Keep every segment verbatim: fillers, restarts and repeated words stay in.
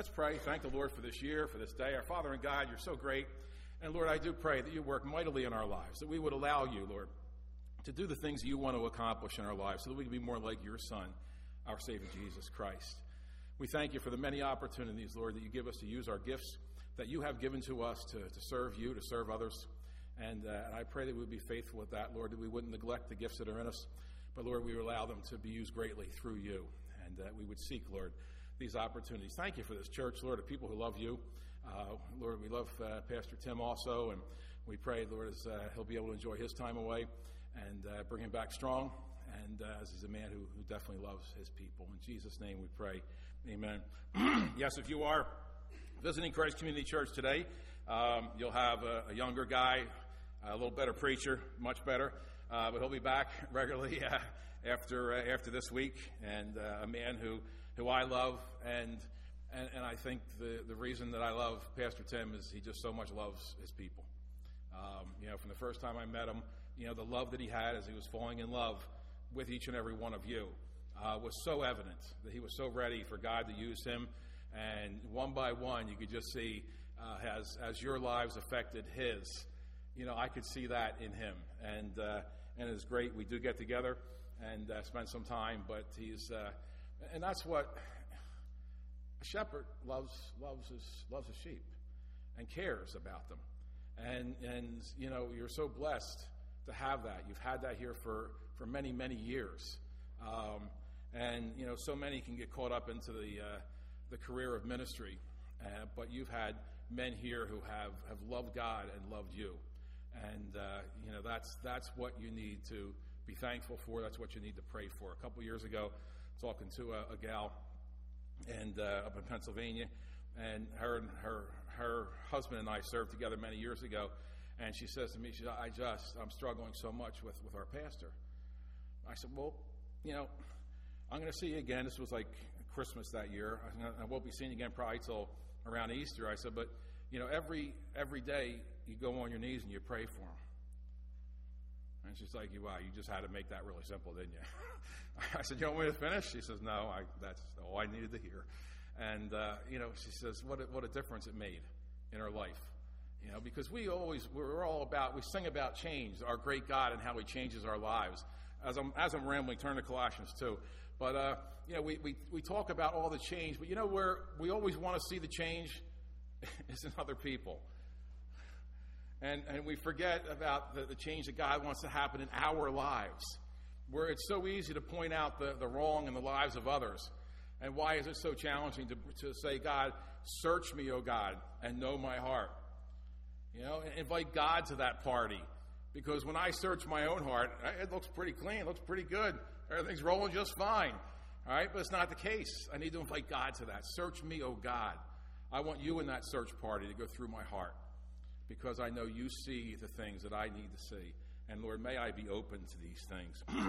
Let's pray. Thank the Lord for this year, for this day. Our Father and God, you're so great. And Lord, I do pray that you work mightily in our lives, that we would allow you, Lord, to do the things you want to accomplish in our lives so that we can be more like your Son, our Savior, Jesus Christ. We thank you for the many opportunities, Lord, that you give us to use our gifts that you have given to us to, to serve you, to serve others. And, uh, and I pray that we would be faithful with that, Lord, that we wouldn't neglect the gifts that are in us, but, Lord, we would allow them to be used greatly through you, and that uh, we would seek, Lord, these opportunities. Thank you for this church, Lord, of people who love you. Uh, Lord, we love uh, Pastor Tim also, and we pray, Lord, as uh, he'll be able to enjoy his time away and uh, bring him back strong, and uh, as he's a man who, who definitely loves his people. In Jesus' name we pray. Amen. Yes, if you are visiting Christ Community Church today, um, you'll have a, a younger guy, a little better preacher, much better, uh, but he'll be back regularly uh, after uh, after this week, and uh, a man who who I love, and and, and I think the, the reason that I love Pastor Tim is he just so much loves his people. Um, you know, from the first time I met him, you know, the love that he had as he was falling in love with each and every one of you uh, was so evident, that he was so ready for God to use him, and one by one you could just see uh, as as your lives affected his, you know, I could see that in him, and uh, and it's great. We do get together and uh, spend some time, but he's uh, and that's what a shepherd loves loves his loves his sheep and cares about them. And and you know, you're so blessed to have that. You've had that here for, for many, many years. Um, and you know, so many can get caught up into the uh, the career of ministry, uh, but you've had men here who have, have loved God and loved you. And uh, you know, that's that's what you need to be thankful for. That's what you need to pray for. A couple years ago, talking to a, a gal and uh, up in Pennsylvania, and her and her her husband and I served together many years ago, and she says to me, she said, I just I'm struggling so much with, with our pastor. I said, well, you know, I'm going to see you again. This was like Christmas that year. I won't be seeing you again probably till around Easter. I said, but you know, every every day you go on your knees and you pray for him. And she's like, wow, you just had to make that really simple, didn't you? I said, you want me to finish? She says, no, I, that's all I needed to hear. And, uh, you know, she says, what a, what a difference it made in her life. You know, because we always, we're all about, we sing about change, our great God and how he changes our lives. As I'm, as I'm rambling, turn to Colossians two. But, uh, you know, we, we, we talk about all the change, but you know where we always want to see the change is in other people. And and we forget about the, the change that God wants to happen in our lives, where it's so easy to point out the, the wrong in the lives of others. And why is it so challenging to, to say, God, search me, O God, and know my heart? You know, invite God to that party. Because when I search my own heart, it looks pretty clean, it looks pretty good. Everything's rolling just fine. All right, but it's not the case. I need to invite God to that. Search me, O God. I want you in that search party to go through my heart, because I know you see the things that I need to see. And Lord, may I be open to these things.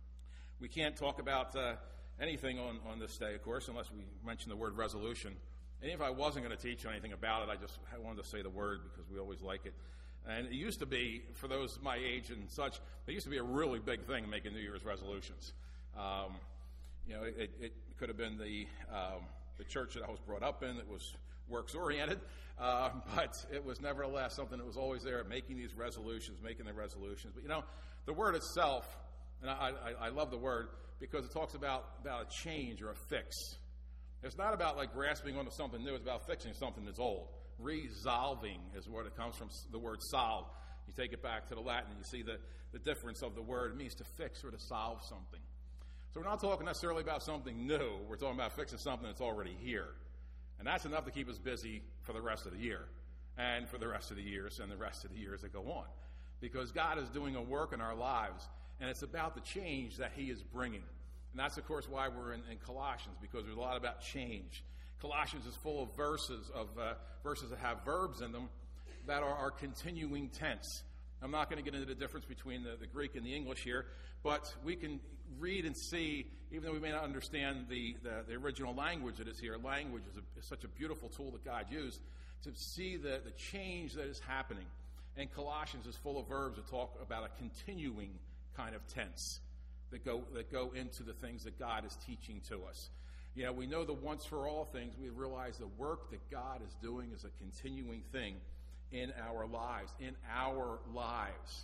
We can't talk about uh, anything on, on this day, of course, unless we mention the word resolution. And if I wasn't going to teach anything about it, I just wanted to say the word because we always like it. And it used to be, for those my age and such, it used to be a really big thing making New Year's resolutions. Um, you know, it, it could have been the um, the church that I was brought up in that was works-oriented, uh, but it was nevertheless something that was always there, making these resolutions, making the resolutions. But, you know, the word itself, and I, I, I love the word because it talks about, about a change or a fix. It's not about, like, grasping onto something new. It's about fixing something that's old. Resolving is where it comes from, the word solve. You take it back to the Latin and you see the, the difference of the word. It means to fix or to solve something. So we're not talking necessarily about something new. We're talking about fixing something that's already here. And that's enough to keep us busy for the rest of the year and for the rest of the years and the rest of the years that go on. Because God is doing a work in our lives, and it's about the change that he is bringing. And that's, of course, why we're in, in Colossians, because there's a lot about change. Colossians is full of verses, of uh, verses that have verbs in them that are, are continuing tense. I'm not going to get into the difference between the, the Greek and the English here, but we can read and see, even though we may not understand the, the, the original language that is here. Language is, a, is such a beautiful tool that God used to see the, the change that is happening. And Colossians is full of verbs that talk about a continuing kind of tense that go that go into the things that God is teaching to us. You know, we know the once for all things. We realize the work that God is doing is a continuing thing in our lives, in our lives.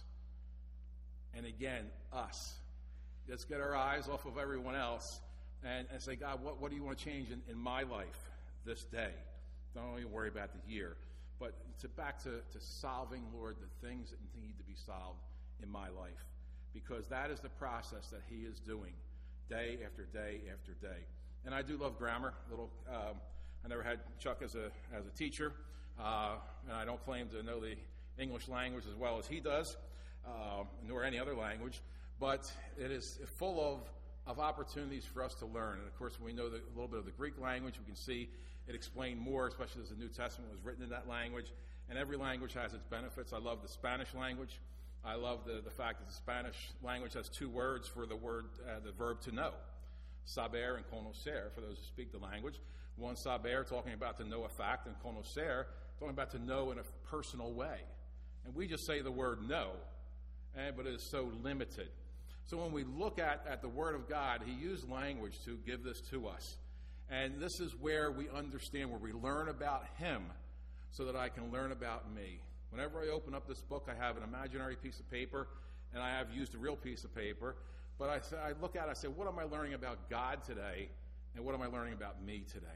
And again, us. Let's get our eyes off of everyone else and, and say, God, what, what do you want to change in, in my life this day? Don't only worry about the year, but to back to, to solving, Lord, the things that need to be solved in my life. Because that is the process that he is doing day after day after day. And I do love grammar. Little, um, I never had Chuck as a as a teacher, uh, and I don't claim to know the English language as well as he does, uh, nor any other language. But it is full of, of opportunities for us to learn. And of course, when we know the, a little bit of the Greek language, we can see it explained more, especially as the New Testament was written in that language. And every language has its benefits. I love the Spanish language. I love the, the fact that the Spanish language has two words for the word, uh, the verb to know. Saber and conocer, for those who speak the language. One, saber, talking about to know a fact, and conocer, talking about to know in a personal way. And we just say the word know, and, but it is so limited. So when we look at, at the Word of God, he used language to give this to us. And this is where we understand, where we learn about him so that I can learn about me. Whenever I open up this book, I have an imaginary piece of paper, and I have used a real piece of paper. But I, I look at it, I say, what am I learning about God today, and what am I learning about me today?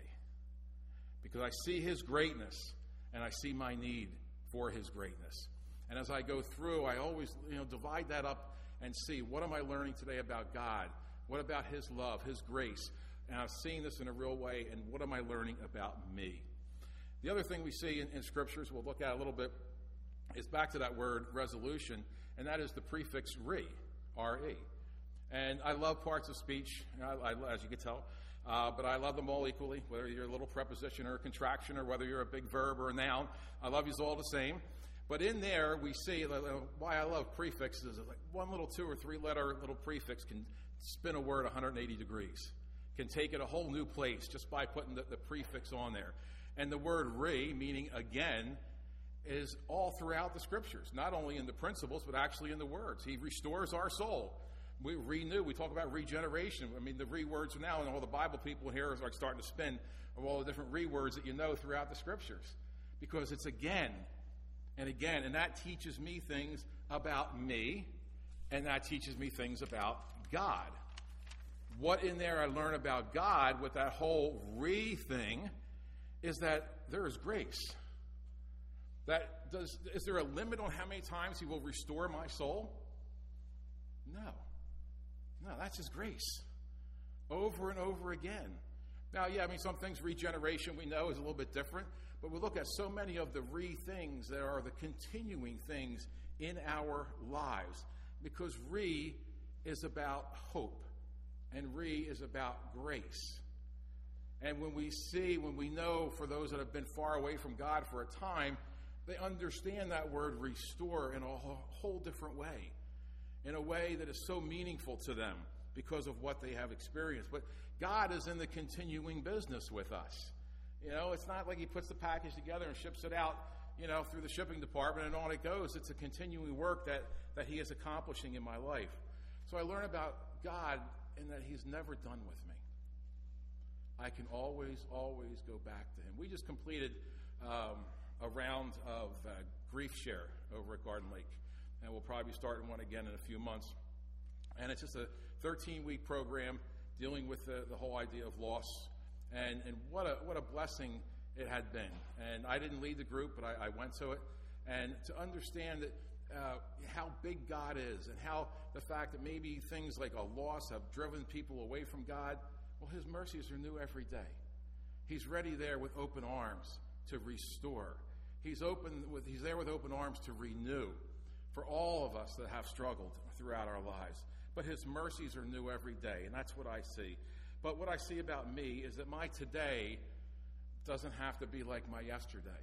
Because I see his greatness, and I see my need for his greatness. And as I go through, I always, you know, divide that up and see, what am I learning today about God? What about his love, his grace? And I'm seeing this in a real way, and what am I learning about me? The other thing we see in, in scriptures, we'll look at a little bit, is back to that word resolution, and that is the prefix re, R E. And I love parts of speech, I, I, as you can tell, uh, but I love them all equally, whether you're a little preposition or a contraction, or whether you're a big verb or a noun. I love you all the same. But in there, we see uh, why I love prefixes. Like one little two or three letter little prefix can spin a word one hundred eighty degrees, can take it a whole new place just by putting the, the prefix on there. And the word re, meaning again, is all throughout the scriptures, not only in the principles, but actually in the words. He restores our soul. We renew. We talk about regeneration. I mean, the re words are now, and all the Bible people here are like starting to spin of all the different re words that you know throughout the scriptures, because it's again and again, and that teaches me things about me, and that teaches me things about God. What in there I learn about God with that whole re thing is that there is grace. That does, is there a limit on how many times he will restore my soul? No. No, that's his grace. Over and over again. Now, yeah, I mean, some things, regeneration, we know is a little bit different, but we look at so many of the re things that are the continuing things in our lives, because re is about hope, and re is about grace. And when we see, when we know, for those that have been far away from God for a time, they understand that word restore in a whole different way, in a way that is so meaningful to them because of what they have experienced. But God is in the continuing business with us. You know, it's not like he puts the package together and ships it out, you know, through the shipping department and on it goes. It's a continuing work that, that he is accomplishing in my life. So I learn about God in that he's never done with me. I can always, always go back to him. We just completed um, a round of uh, grief share over at Garden Lake, and we'll probably be starting one again in a few months. And it's just a thirteen-week program dealing with the, the whole idea of loss, and, and what a what a blessing it had been. And I didn't lead the group, but I, I went to it, and to understand that uh, how big God is, and how the fact that maybe things like a loss have driven people away from God. Well, his mercies are new every day. He's ready there with open arms to restore. He's open with he's there with open arms to renew for all of us that have struggled throughout our lives. But his mercies are new every day, and that's what I see. But what I see about me is that my today doesn't have to be like my yesterday.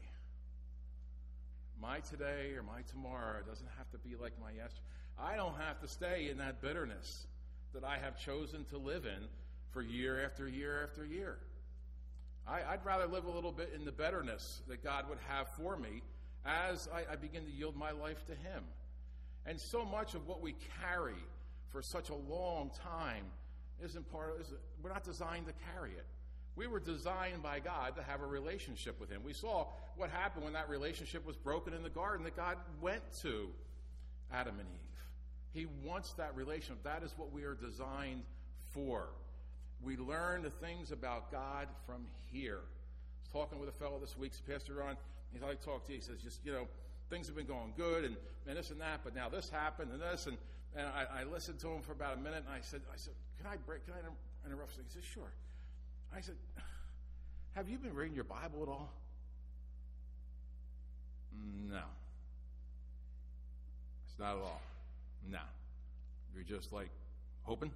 My today or my tomorrow doesn't have to be like my yesterday. I don't have to stay in that bitterness that I have chosen to live in for year after year after year. I, I'd rather live a little bit in the betterness that God would have for me as I, I begin to yield my life to him. And so much of what we carry for such a long time isn't part of, isn't, we're not designed to carry it. We were designed by God to have a relationship with him. We saw what happened when that relationship was broken in the garden, that God went to Adam and Eve. He wants that relationship. That is what we are designed for. We learn the things about God from here. I was talking with a fellow this week, Pastor Ron. He's like, talk to you. He says, just, you know, things have been going good and, and this and that, but now this happened and this. And, and I, I listened to him for about a minute, and I said, I said, can I break, can I interrupt? He said, sure. I said, have you been reading your Bible at all? No. It's not at all. No. You're just like hoping,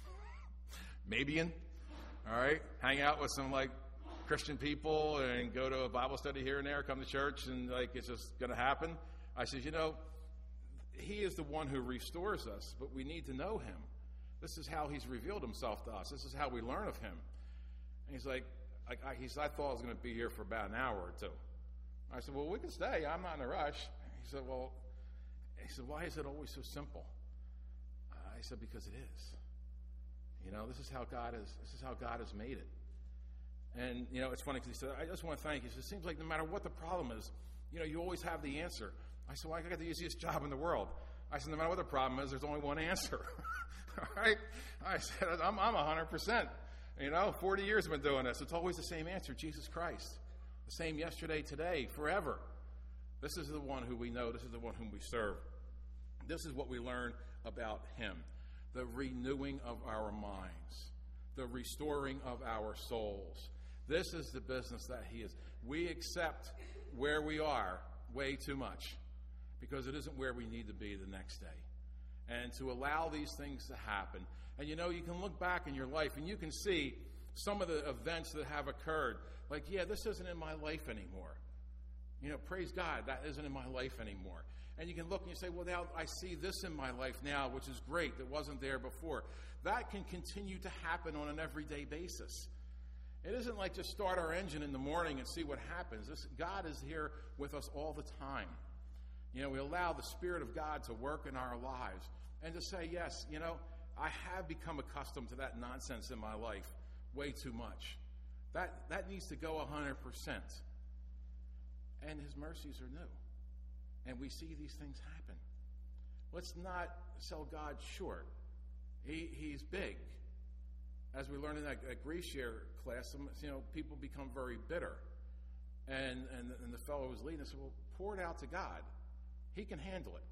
maybe in, all right? Hang out with some like Christian people and go to a Bible study here and there, come to church, and like it's just going to happen. I said, you know, he is the one who restores us, but we need to know him. This is how he's revealed himself to us. This is how we learn of him. And he's like, I, I, he said, I thought I was going to be here for about an hour or two. I said, well, we can stay. I'm not in a rush. He said, well, he said, why is it always so simple? I said, because it is. You know, this is how God is. This is how God has made it. And, you know, it's funny because he said, I just want to thank you. He said, it seems like no matter what the problem is, you know, you always have the answer. I said, well, I got the easiest job in the world. I said, no matter what the problem is, there's only one answer. All right? I said, I'm, I'm one hundred percent. You know, forty years I've been doing this. It's always the same answer, Jesus Christ. The same yesterday, today, forever. This is the one who we know. This is the one whom we serve. This is what we learn about him. The renewing of our minds. The restoring of our souls. This is the business that he is. We accept where we are way too much because it isn't where we need to be the next day. And to allow these things to happen. And you know, you can look back in your life and you can see some of the events that have occurred. Like, yeah, this isn't in my life anymore. You know, praise God, that isn't in my life anymore. And you can look and you say, well, now I see this in my life now, which is great, that wasn't there before. That can continue to happen on an everyday basis. It isn't like just start our engine in the morning and see what happens. This, God is here with us all the time. You know, we allow the Spirit of God to work in our lives and to say, yes, you know, I have become accustomed to that nonsense in my life way too much. That that needs to go one hundred percent. And his mercies are new. And we see these things happen. Let's not sell God short. He, he's big. As we learned in that, that grief share class, some, you know, people become very bitter. And, and, and the fellow who was leading us said, well, pour it out to God. He can handle it.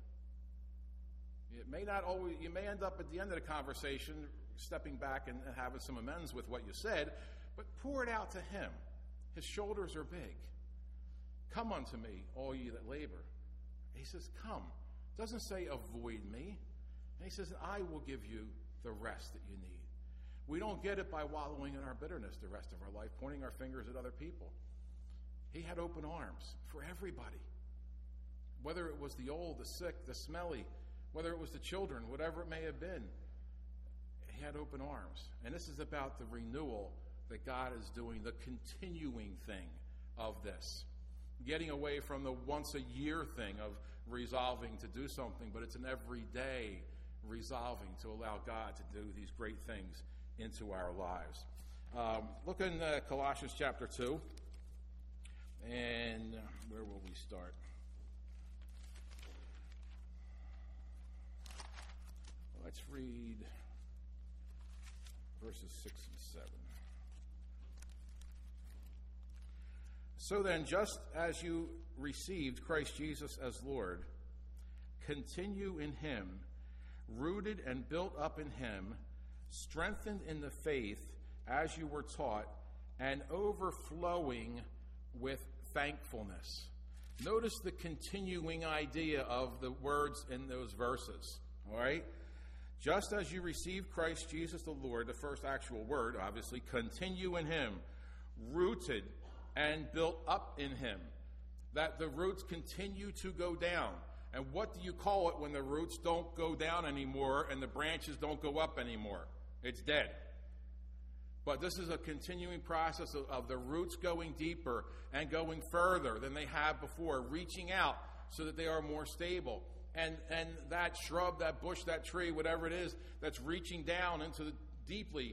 It may not always, you may end up at the end of the conversation stepping back and, and having some amends with what you said, but pour it out to him. His shoulders are big. Come unto me, all ye that labor. He says, come. Doesn't say avoid me. And he says, I will give you the rest that you need. We don't get it by wallowing in our bitterness the rest of our life, pointing our fingers at other people. He had open arms for everybody. Whether it was the old, the sick, the smelly, whether it was the children, whatever it may have been, he had open arms. And this is about the renewal that God is doing, the continuing thing of this. Getting away from the once a year thing of resolving to do something, but it's an everyday resolving to allow God to do these great things into our lives. Um, look in uh, Colossians chapter two, and where will we start? Let's read verses six and seven. So then, just as you received Christ Jesus as Lord, continue in him, rooted and built up in him, strengthened in the faith as you were taught, and overflowing with thankfulness. Notice the continuing idea of the words in those verses, all right? Just as you received Christ Jesus the Lord, the first actual word, obviously, continue in him, rooted and built up in him, that the roots continue to go down. And what do you call it when the roots don't go down anymore and the branches don't go up anymore? It's dead. But this is a continuing process of, of the roots going deeper and going further than they have before, reaching out so that they are more stable. And and that shrub, that bush, that tree, whatever it is, that's reaching down into the, deeply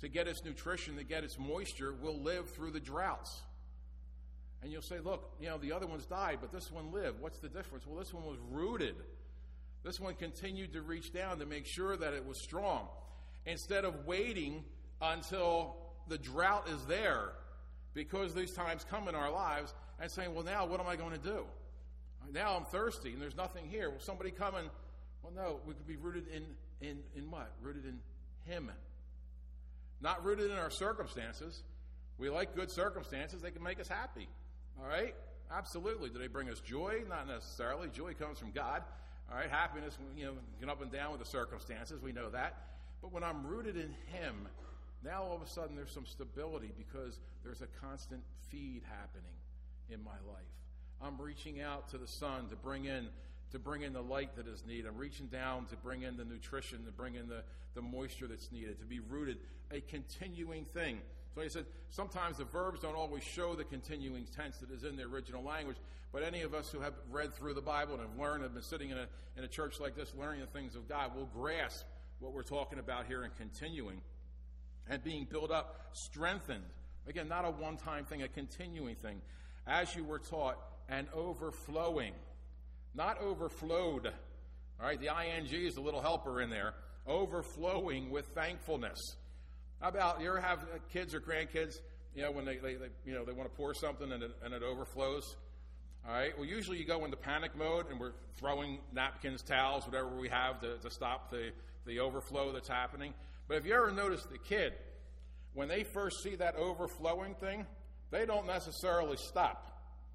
to get its nutrition, to get its moisture, will live through the droughts. And you'll say, look, you know, the other ones died, but this one lived. What's the difference? Well, this one was rooted. This one continued to reach down to make sure that it was strong. Instead of waiting until the drought is there, because these times come in our lives, and saying, well, now what am I going to do? Now I'm thirsty and there's nothing here. Will somebody come and, well, no, we could be rooted in, in, in what? Rooted in Him. Not rooted in our circumstances. We like good circumstances. They can make us happy. All right? Absolutely. Do they bring us joy? Not necessarily. Joy comes from God. All right? Happiness, you know, get up and down with the circumstances. We know that. But when I'm rooted in Him, now all of a sudden there's some stability because there's a constant feed happening in my life. I'm reaching out to the sun to bring in to bring in the light that is needed. I'm reaching down to bring in the nutrition, to bring in the, the moisture that's needed, to be rooted, a continuing thing. So he said, sometimes the verbs don't always show the continuing tense that is in the original language, but any of us who have read through the Bible and have learned, have been sitting in a, in a church like this, learning the things of God, will grasp what we're talking about here in continuing and being built up, strengthened. Again, not a one-time thing, a continuing thing. As you were taught, and overflowing. Not overflowed. All right, the ing is a little helper in there. Overflowing with thankfulness. How about, you ever have kids or grandkids, you know, when they, they, they you know, they want to pour something and it, and it overflows? All right, well, usually you go into panic mode and we're throwing napkins, towels, whatever we have to, to stop the, the overflow that's happening. But have you ever noticed the kid, when they first see that overflowing thing, they don't necessarily stop.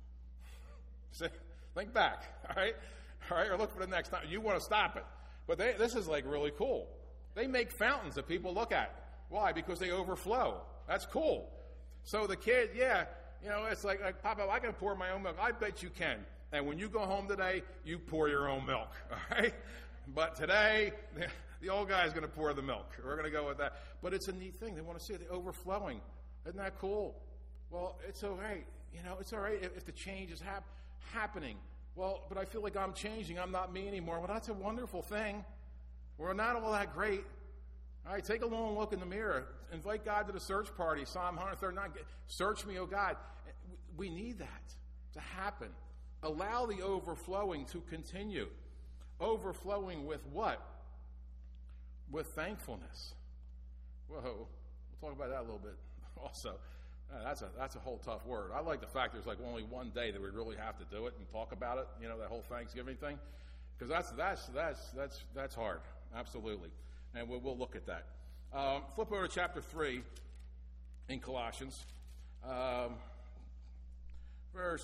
Think back, all right? All right, or look for the next time. You want to stop it. But they, this is like really cool. They make fountains that people look at. Why? Because they overflow. That's cool. So the kid, yeah, you know, it's like, like Papa, I can pour my own milk. I bet you can. And when you go home today, you pour your own milk, all right? But today, the old guy's going to pour the milk. We're going to go with that. But it's a neat thing. They want to see it, the overflowing. Isn't that cool? Well, it's all right. You know, it's all right if, if the change is hap- happening. Well, but I feel like I'm changing. I'm not me anymore. Well, that's a wonderful thing. We're not all that great. All right, take a long look in the mirror. Invite God to the search party. Psalm one thirty-nine. Search me, O God. We need that to happen. Allow the overflowing to continue. Overflowing with what? With thankfulness. Whoa. We'll talk about that a little bit also. Uh, that's a that's a whole tough word. I like the fact there's like only one day that we really have to do it and talk about it. You know, that whole Thanksgiving thing, because that's that's that's that's that's hard. Absolutely, and we'll, we'll look at that. Um, flip over to chapter three in Colossians, um, verse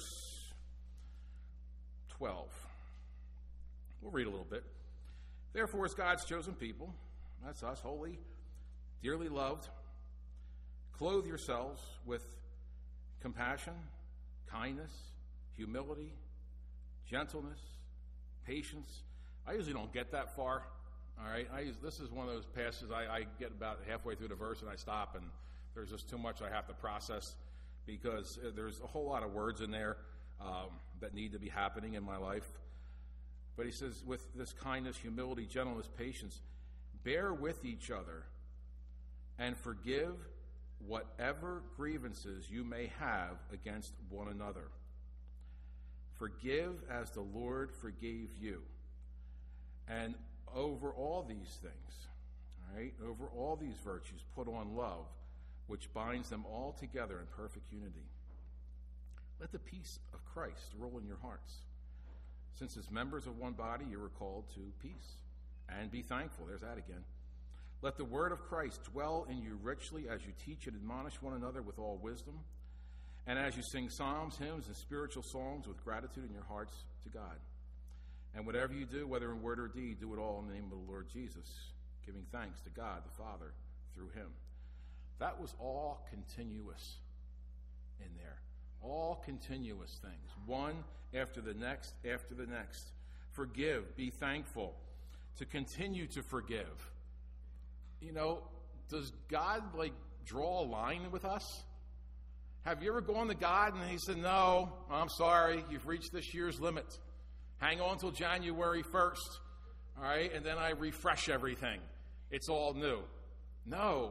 twelve. We'll read a little bit. Therefore, as God's chosen people, that's us, holy, dearly loved, clothe yourselves with compassion, kindness, humility, gentleness, patience. I usually don't get that far. All right, I use, this is one of those passages I, I get about halfway through the verse and I stop, and there's just too much I have to process because there's a whole lot of words in there um, that need to be happening in my life. But he says, with this kindness, humility, gentleness, patience, bear with each other and forgive whatever grievances you may have against one another. Forgive as the Lord forgave you. And over all these things, all right, over all these virtues, put on love, which binds them all together in perfect unity. Let the peace of Christ rule in your hearts. Since as members of one body, you are called to peace. And be thankful. There's that again. Let the word of Christ dwell in you richly as you teach and admonish one another with all wisdom, and as you sing psalms, hymns, and spiritual songs with gratitude in your hearts to God. And whatever you do, whether in word or deed, do it all in the name of the Lord Jesus, giving thanks to God the Father through him. That was all continuous in there. All continuous things. One after the next, after the next. Forgive. Be thankful. To continue to forgive. You know, does God, like, draw a line with us? Have you ever gone to God and he said, no, I'm sorry, you've reached this year's limit. Hang on till January first, all right, and then I refresh everything. It's all new. No,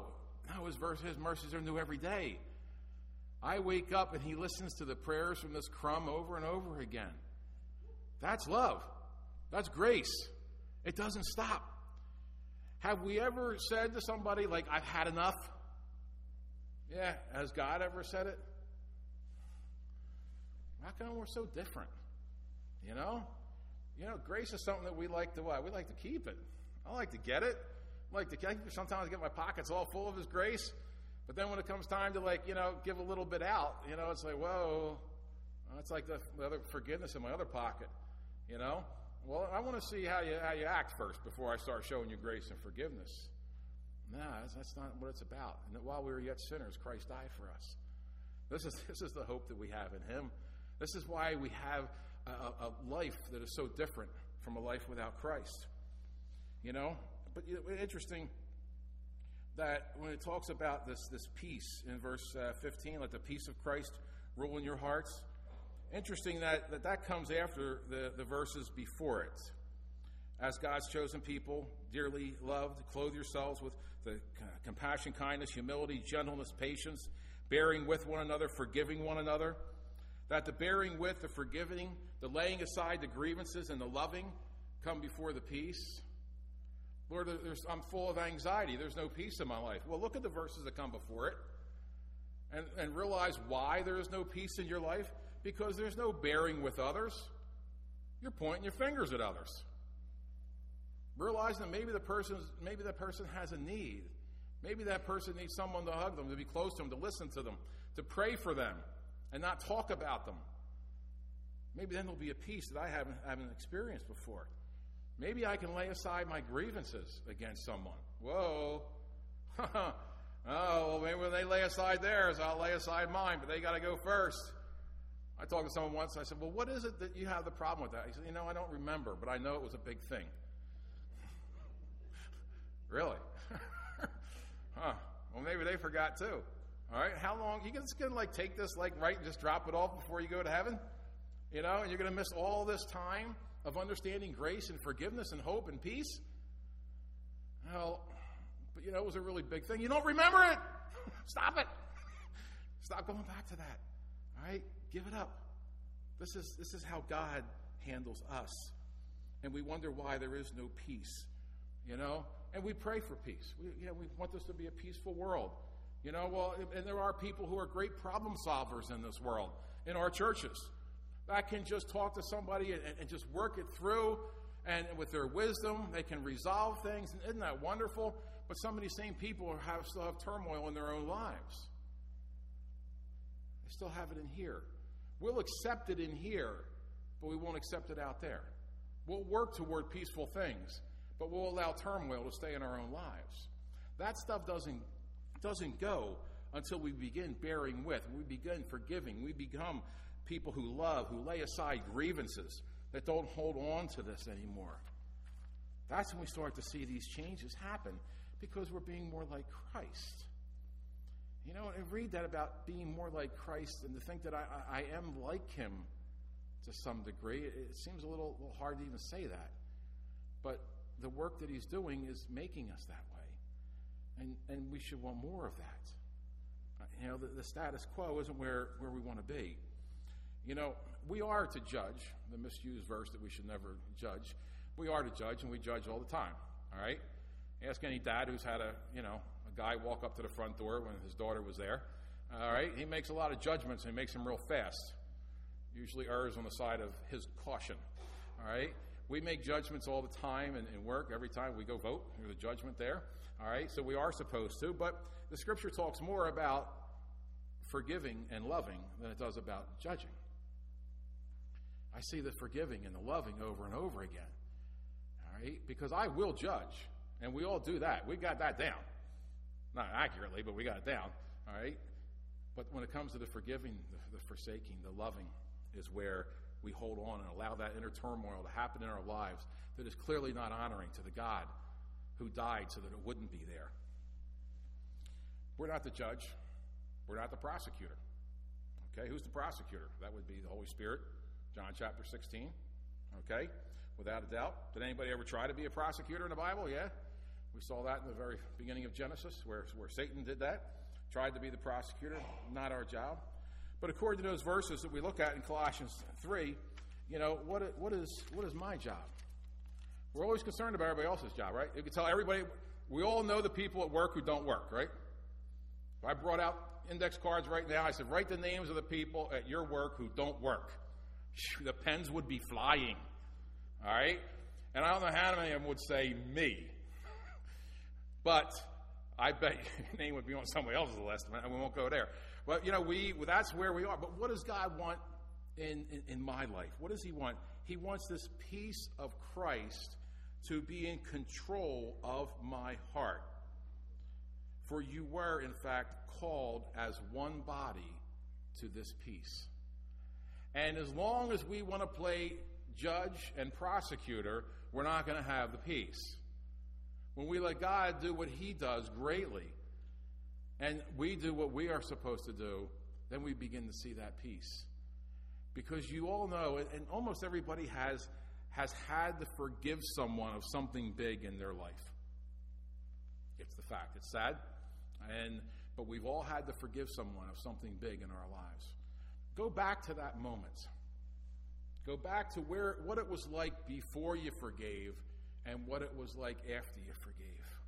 No, his, verse, his mercies are new every day. I wake up and he listens to the prayers from this crumb over and over again. That's love. That's grace. It doesn't stop. Have we ever said to somebody, like, I've had enough? Yeah, has God ever said it? How come we're so different? You know? You know, grace is something that we like to what? We like to keep it. I like to get it. I like to sometimes get my pockets all full of his grace. But then when it comes time to, like, you know, give a little bit out, you know, it's like, whoa, it's like the, the other forgiveness in my other pocket, you know? Well, I want to see how you how you act first before I start showing you grace and forgiveness. No, that's, that's not what it's about. And that while we were yet sinners, Christ died for us. This is this is the hope that we have in him. This is why we have a, a life that is so different from a life without Christ. You know? But you know, interesting that when it talks about this, this peace in verse uh, fifteen, let the peace of Christ rule in your hearts. Interesting that that, that comes after the, the verses before it. As God's chosen people, dearly loved, clothe yourselves with the compassion, kindness, humility, gentleness, patience, bearing with one another, forgiving one another. That the bearing with, the forgiving, the laying aside the grievances, and the loving come before the peace. Lord, there's, I'm full of anxiety. There's no peace in my life. Well, look at the verses that come before it and, and realize why there is no peace in your life. Because there's no bearing with others. You're pointing your fingers at others. Realizing that maybe the person's, maybe that person has a need. Maybe that person needs someone to hug them, to be close to them, to listen to them, to pray for them, and not talk about them. Maybe then there'll be a peace that I haven't, haven't experienced before. Maybe I can lay aside my grievances against someone. Whoa. Oh, well, maybe when they lay aside theirs, I'll lay aside mine, but they got to go first. I talked to someone once, and I said, well, what is it that you have the problem with that? He said, you know, I don't remember, but I know it was a big thing. Really? Huh. Well, maybe they forgot too. All right, how long? You just going to, like, take this, like, right and just drop it off before you go to heaven? You know, and you're going to miss all this time of understanding grace and forgiveness and hope and peace? Well, but, you know, it was a really big thing. You don't remember it. Stop it. Stop going back to that. All right? Give it up. This is this is how God handles us. And we wonder why there is no peace. You know? And we pray for peace. We, you know, we want this to be a peaceful world. You know, well, and there are people who are great problem solvers in this world, in our churches, that can just talk to somebody and, and just work it through. And with their wisdom, they can resolve things. And isn't that wonderful? But some of these same people have, still have turmoil in their own lives. They still have it in here. We'll accept it in here, but we won't accept it out there. We'll work toward peaceful things, but we'll allow turmoil to stay in our own lives. That stuff doesn't, doesn't go until we begin bearing with, we begin forgiving, we become people who love, who lay aside grievances, that don't hold on to this anymore. That's when we start to see these changes happen, because we're being more like Christ. You know, and read that about being more like Christ, and to think that I, I, I am like him to some degree. It, it seems a little, little hard to even say that. But the work that he's doing is making us that way. And and we should want more of that. Uh, you know, the, the status quo isn't where, where we want to be. You know, we are to judge, the misused verse that we should never judge. We are to judge, and we judge all the time, all right? Ask any dad who's had a, you know, a guy walk up to the front door when his daughter was there, all right? He makes a lot of judgments, and he makes them real fast. Usually errs on the side of his caution, all right? We make judgments all the time in, in work. Every time we go vote, there's a judgment there, all right? So we are supposed to, but the Scripture talks more about forgiving and loving than it does about judging. I see the forgiving and the loving over and over again, all right? Because I will judge, and we all do that. We got that down. Not accurately, but we got it down, all right? But when it comes to the forgiving, the, the forsaking, the loving is where we hold on and allow that inner turmoil to happen in our lives that is clearly not honoring to the God who died so that it wouldn't be there. We're not the judge. We're not the prosecutor. Okay, who's the prosecutor? That would be the Holy Spirit. John chapter sixteen, okay, without a doubt. Did anybody ever try to be a prosecutor in the Bible? Yeah. We saw that in the very beginning of Genesis, where, where Satan did that, tried to be the prosecutor, not our job. But according to those verses that we look at in Colossians three, you know, what, what, is, what is my job? We're always concerned about everybody else's job, right? You can tell everybody, we all know the people at work who don't work, right? If I brought out index cards right now, I said, write the names of the people at your work who don't work. The pens would be flying, all right? And I don't know how many of them would say me. But I bet your name would be on somebody else's list, and we won't go there. But, you know, we that's where we are. But what does God want in, in, in my life? What does he want? He wants this peace of Christ to be in control of my heart. For you were, in fact, called as one body to this peace. And as long as we want to play judge and prosecutor, we're not going to have the peace. When we let God do what he does greatly, and we do what we are supposed to do, then we begin to see that peace. Because you all know, and almost everybody has, has had to forgive someone of something big in their life. It's the fact. It's sad. And but we've all had to forgive someone of something big in our lives. Go back to that moment. Go back to where what it was like before you forgave and what it was like after you forgave.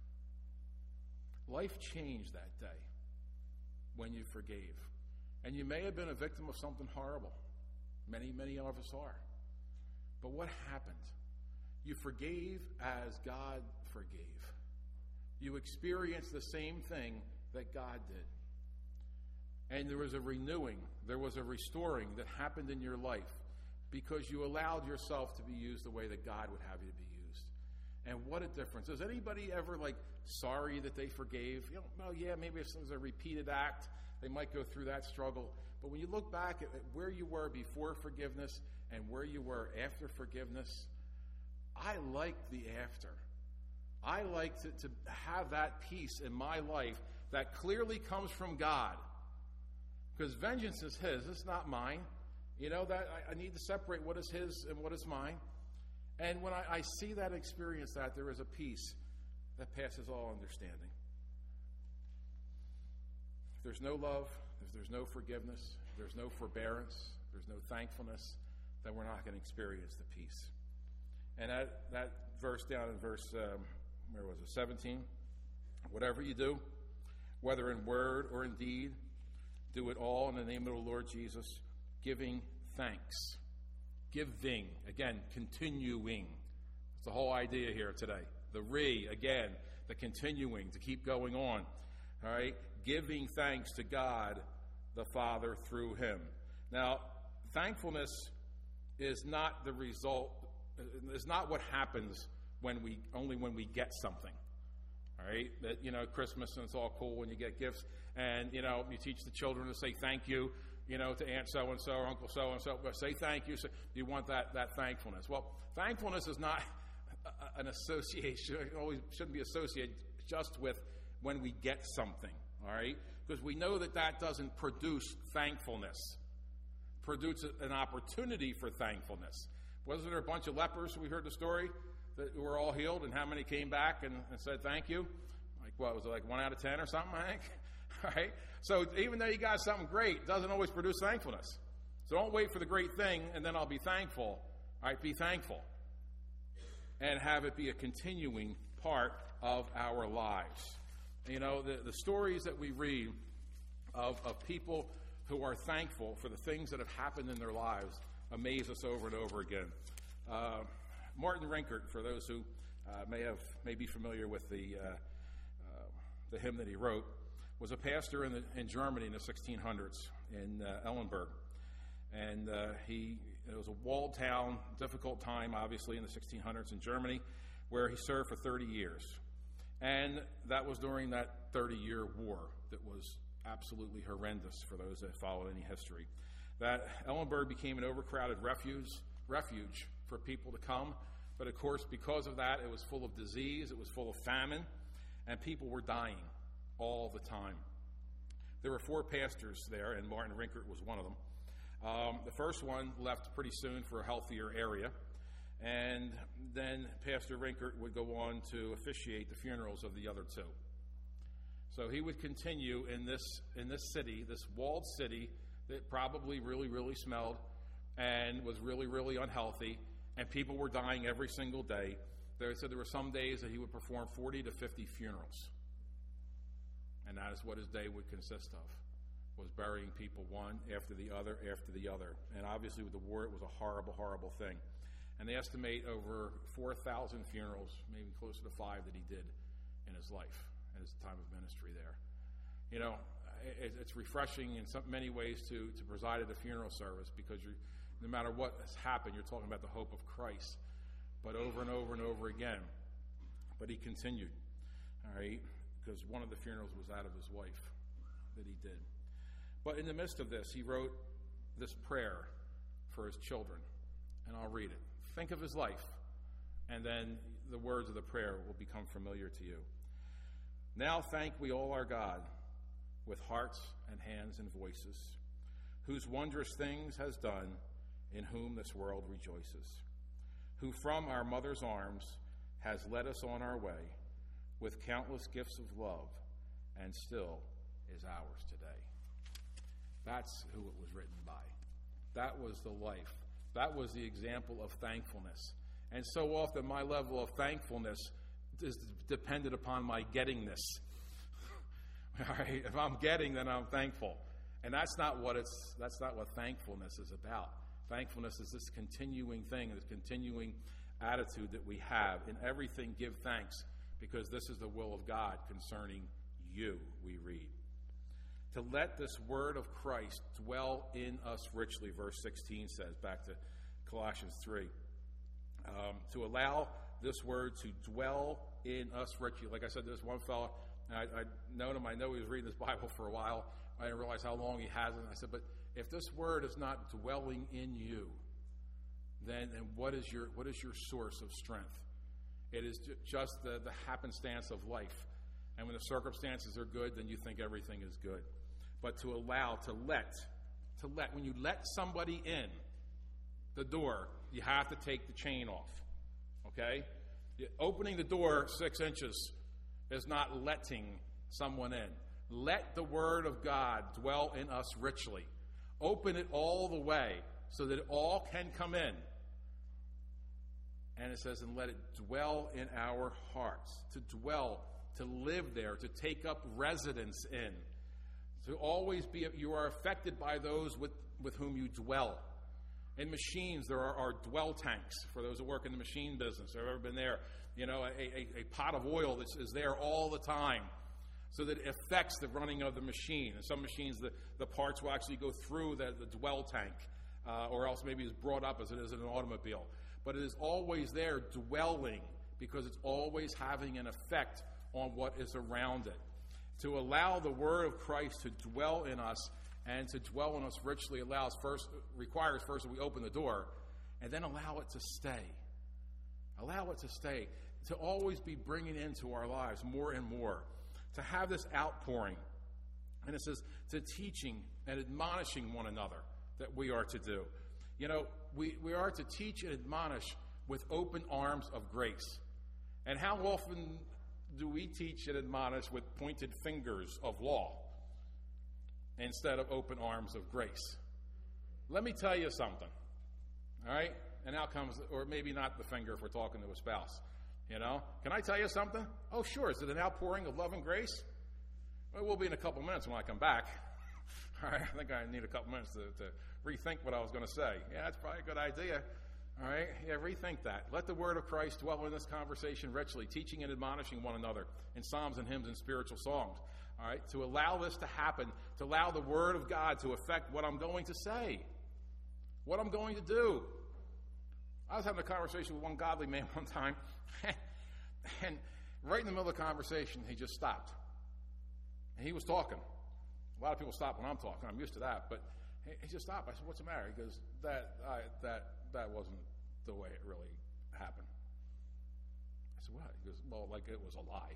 Life changed that day when you forgave. And you may have been a victim of something horrible. Many, many of us are. But what happened? You forgave as God forgave. You experienced the same thing that God did. And there was a renewing, there was a restoring that happened in your life because you allowed yourself to be used the way that God would have you to be used. And what a difference. Is anybody ever like sorry that they forgave? You know, well, yeah, maybe if it's a repeated act, they might go through that struggle. But when you look back at where you were before forgiveness and where you were after forgiveness, I like the after. I like to, to have that peace in my life that clearly comes from God. Because vengeance is his, it's not mine. You know, that I, I need to separate what is his and what is mine. And when I, I see that, experience that, there is a peace that passes all understanding. If there's no love, if there's no forgiveness, if there's no forbearance, if there's no thankfulness, then we're not going to experience the peace. And that, that verse down in verse, um, where was it, seventeen? Whatever you do, whether in word or in deed, do it all in the name of the Lord Jesus, giving thanks. Giving, again, continuing. That's the whole idea here today. The re, again, the continuing, to keep going on. All right? Giving thanks to God the Father through him. Now, thankfulness is not the result, is not what happens when we, only when we get something. All right? That, you know, Christmas, and it's all cool when you get gifts, and, you know, you teach the children to say thank you, you know, to Aunt so-and-so or Uncle so-and-so, but say thank you. So you want that, that thankfulness. Well, thankfulness is not an association. It always shouldn't be associated just with when we get something, all right? Because we know that that doesn't produce thankfulness. Produce an opportunity for thankfulness. Wasn't there a bunch of lepers, we heard the story, that were all healed, and how many came back and, and said thank you? Like, what, was it like one out of ten or something, I think? All right? So even though you got something great, it doesn't always produce thankfulness. So don't wait for the great thing and then I'll be thankful. All right, be thankful. And have it be a continuing part of our lives. You know, the, the stories that we read of, of people who are thankful for the things that have happened in their lives amaze us over and over again. Uh, Martin Rinkart, for those who uh, may have may be familiar with the uh, uh, the hymn that he wrote, was a pastor in, the, in Germany in the sixteen hundreds, in uh, Ellenberg. And uh, he, it was a walled town, difficult time, obviously, in the sixteen hundreds in Germany, where he served for thirty years. And that was during that thirty-year war that was absolutely horrendous for those that followed any history. That Ellenberg became an overcrowded refuge, refuge for people to come. But, of course, because of that, it was full of disease, it was full of famine, and people were dying all the time. There were four pastors there, and Martin Rinkart was one of them. Um, the first one left pretty soon for a healthier area, And then Pastor Rinkert would go on to officiate the funerals of the other two. So he would continue in this in this city, this walled city that probably really, really smelled and was really, really unhealthy, and people were dying every single day. They said there were some days that he would perform forty to fifty funerals. And that is what his day would consist of, was burying people one after the other after the other. And obviously with the war, it was a horrible, horrible thing. And they estimate over four thousand funerals, maybe closer to five, that he did in his life, in his time of ministry there. You know, it, it's refreshing in so many ways to, to preside at a funeral service, because you're, no matter what has happened, you're talking about the hope of Christ. But over and over and over again. But he continued, all right, because one of the funerals was that of his wife that he did. But in the midst of this, he wrote this prayer for his children, and I'll read it. Think of his life, and then the words of the prayer will become familiar to you. Now thank we all our God with hearts and hands and voices, whose wondrous things has done, in whom this world rejoices, who from our mother's arms has led us on our way with countless gifts of love, and still is ours today. That's who it was written by. That was the life. That was the example of thankfulness. And so often my level of thankfulness is dependent upon my gettingness. All right? If I'm getting, then I'm thankful. And that's not what it's that's not what thankfulness is about. Thankfulness is this continuing thing, this continuing attitude that we have. In everything, give thanks, because this is the will of God concerning you, we read. To let this word of Christ dwell in us richly, verse sixteen says, back to Colossians three. Um, to allow this word to dwell in us richly. Like I said, there's one fellow, I, I known him, I know he was reading this Bible for a while. I didn't realize how long he has it. I said, but if this word is not dwelling in you, then, then what is your what is your source of strength? It is ju- just the, the happenstance of life. And when the circumstances are good, then you think everything is good. But to allow, to let, to let, when you let somebody in the door, you have to take the chain off. Okay? Opening the door six inches is not letting someone in. Let the word of God dwell in us richly. Open it all the way so that it all can come in. And it says, and let it dwell in our hearts. To dwell, to live there, to take up residence in. To always be, you are affected by those with, with whom you dwell. In machines, there are, are dwell tanks for those who work in the machine business. I've ever been there. You know, a, a, a pot of oil that is there all the time, so that it affects the running of the machine. In some machines, the, the parts will actually go through the, the dwell tank, uh, or else maybe it's brought up as it is in an automobile. But it is always there dwelling, because it's always having an effect on what is around it. To allow the word of Christ to dwell in us and to dwell in us richly allows first requires first that we open the door, and then allow it to stay. Allow it to stay. To always be bringing into our lives more and more. To have this outpouring. And it says to teaching and admonishing one another that we are to do. You know, we, we are to teach and admonish with open arms of grace. And how often do we teach and admonish with pointed fingers of law instead of open arms of grace? Let me tell you something, all right? And out comes, or maybe not the finger if we're talking to a spouse, you know? Can I tell you something? Oh, sure. Is it an outpouring of love and grace? Well, it will be in a couple minutes when I come back. All right, I think I need a couple minutes to, to rethink what I was going to say. Yeah, that's probably a good idea. All right, yeah, rethink that. Let the word of Christ dwell in this conversation richly, teaching and admonishing one another in psalms and hymns and spiritual songs. All right, to allow this to happen, to allow the word of God to affect what I'm going to say, what I'm going to do. I was having a conversation with one godly man one time, and right in the middle of the conversation, he just stopped. And he was talking. A lot of people stop when I'm talking. I'm used to that, but he just stopped. I said, "What's the matter?" He goes, "That I, that that wasn't the way it really happened." I said, "What?" He goes, "Well, like it was a lie."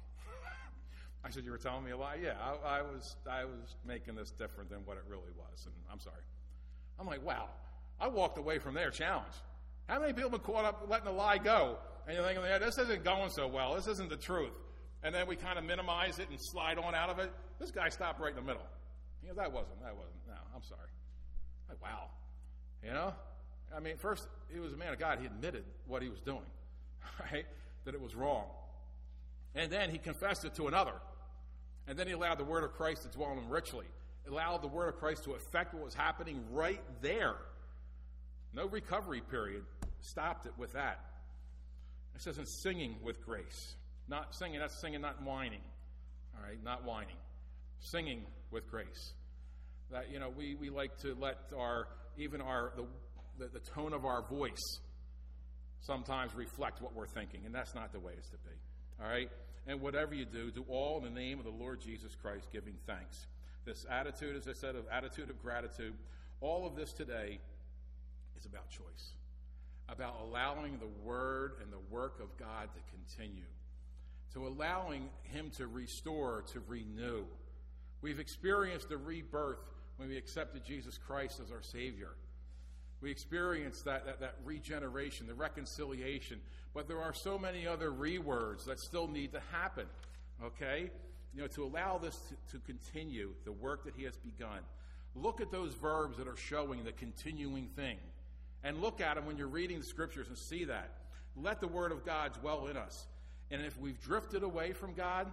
I said, "You were telling me a lie?" "Yeah, I, I was. I was making this different than what it really was." And I'm sorry. I'm like, "Wow!" I walked away from there challenged. How many people have been caught up letting a lie go? And you're thinking, yeah, this isn't going so well. This isn't the truth. And then we kind of minimize it and slide on out of it. This guy stopped right in the middle. You know, that wasn't, that wasn't, no, I'm sorry. Like, wow. You know? I mean, first, he was a man of God. He admitted what he was doing, right? That it was wrong. And then he confessed it to another. And then he allowed the word of Christ to dwell in him richly. Allowed the word of Christ to affect what was happening right there. No recovery period. Stopped it with that. It says in singing with grace. Not singing, that's singing, not whining. All right, not whining. Singing with grace. That, you know, we, we like to let our, even our, the, the, the tone of our voice sometimes reflect what we're thinking, and that's not the way it's to be. All right? And whatever you do, do all in the name of the Lord Jesus Christ, giving thanks. This attitude, as I said, of attitude of gratitude, all of this today is about choice. About allowing the word and the work of God to continue. To allowing him to restore, to renew. We've experienced the rebirth when we accepted Jesus Christ as our Savior. We experienced that, that, that regeneration, the reconciliation. But there are so many other re-words that still need to happen. Okay? You know, to allow this to, to continue, the work that he has begun. Look at those verbs that are showing the continuing thing. And look at them when you're reading the scriptures and see that. Let the word of God dwell in us. And if we've drifted away from God,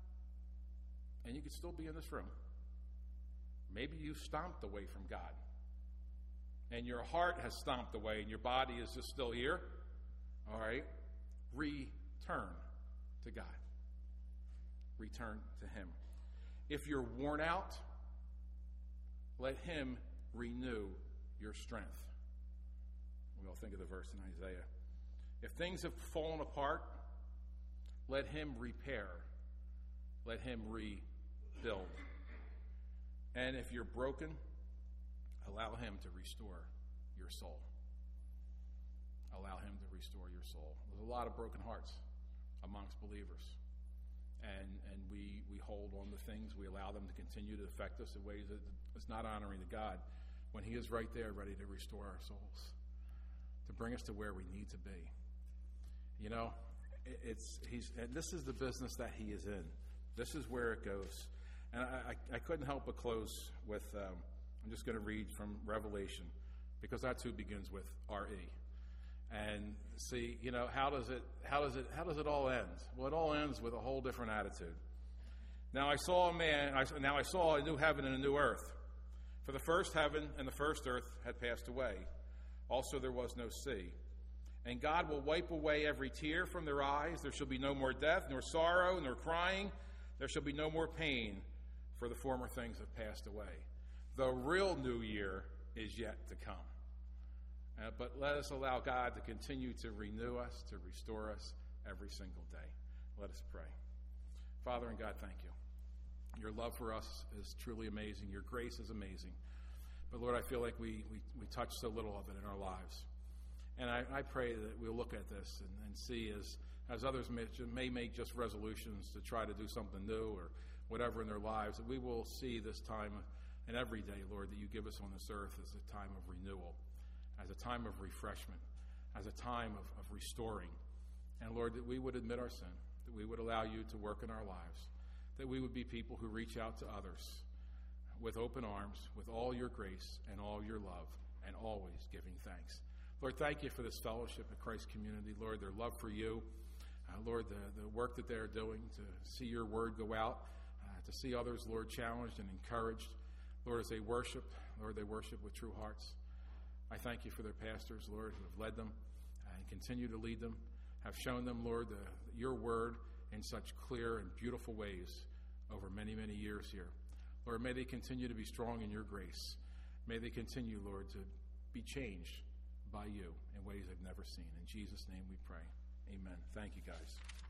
and you could still be in this room, maybe you stomped away from God. And your heart has stomped away and your body is just still here. All right? Return to God. Return to him. If you're worn out, let him renew your strength. We all think of the verse in Isaiah. If things have fallen apart, let him repair. Let him rebuild. And if you're broken, allow him to restore your soul. Allow him to restore your soul. There's a lot of broken hearts amongst believers. And and we, we hold on to things. We allow them to continue to affect us in ways that is not honoring to God when he is right there ready to restore our souls, to bring us to where we need to be. You know, it, it's he's and this is the business that he is in. This is where it goes. And I, I, I couldn't help but close with, um, I'm just going to read from Revelation, because that too begins with R E. And see, you know, how does it, how does it, how does it all end? Well, it all ends with a whole different attitude. Now I saw a man, I, now I saw a new heaven and a new earth. For the first heaven and the first earth had passed away. Also there was no sea. And God will wipe away every tear from their eyes. There shall be no more death, nor sorrow, nor crying. There shall be no more pain, for the former things have passed away. The real new year is yet to come. Uh, but let us allow God to continue to renew us, to restore us every single day. Let us pray. Father and God, thank you. Your love for us is truly amazing. Your grace is amazing. But Lord, I feel like we, we, we touch so little of it in our lives. And I, I pray that we'll look at this and, and see as, as others may, may make just resolutions to try to do something new or whatever in their lives, that we will see this time and every day, Lord, that you give us on this earth as a time of renewal, as a time of refreshment, as a time of, of restoring. And Lord, that we would admit our sin, that we would allow you to work in our lives, that we would be people who reach out to others with open arms, with all your grace and all your love, and always giving thanks. Lord, thank you for this fellowship at Christ Community. Lord, their love for you. Uh, Lord, the, the work that they're doing to see your word go out, uh, to see others, Lord, challenged and encouraged. Lord, as they worship, Lord, they worship with true hearts. I thank you for their pastors, Lord, who have led them and continue to lead them, have shown them, Lord, the, your word in such clear and beautiful ways over many, many years here. Lord, may they continue to be strong in your grace. May they continue, Lord, to be changed by you in ways they've never seen. In Jesus' name we pray. Amen. Thank you, guys.